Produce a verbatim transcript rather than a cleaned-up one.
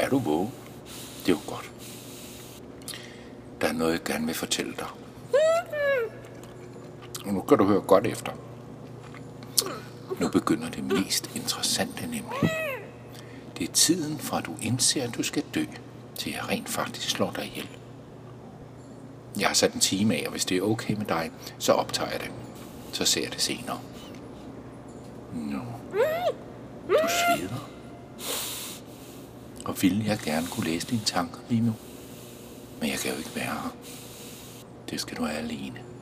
Er du vågen? Det er jo godt. Der er noget, jeg gerne vil fortælle dig. Og nu kan du høre godt efter. Nu begynder det mest interessante nemlig. Det er tiden fra, at du indser, at du skal dø, til jeg rent faktisk slår dig ihjel. Jeg har sat en time af, og hvis det er okay med dig, så optager jeg det. Så ser jeg det senere. Nå. Du sveder. Og ville jeg gerne kunne læse dine tanker lige nu. Men jeg kan jo ikke være her. Det skal du have alene.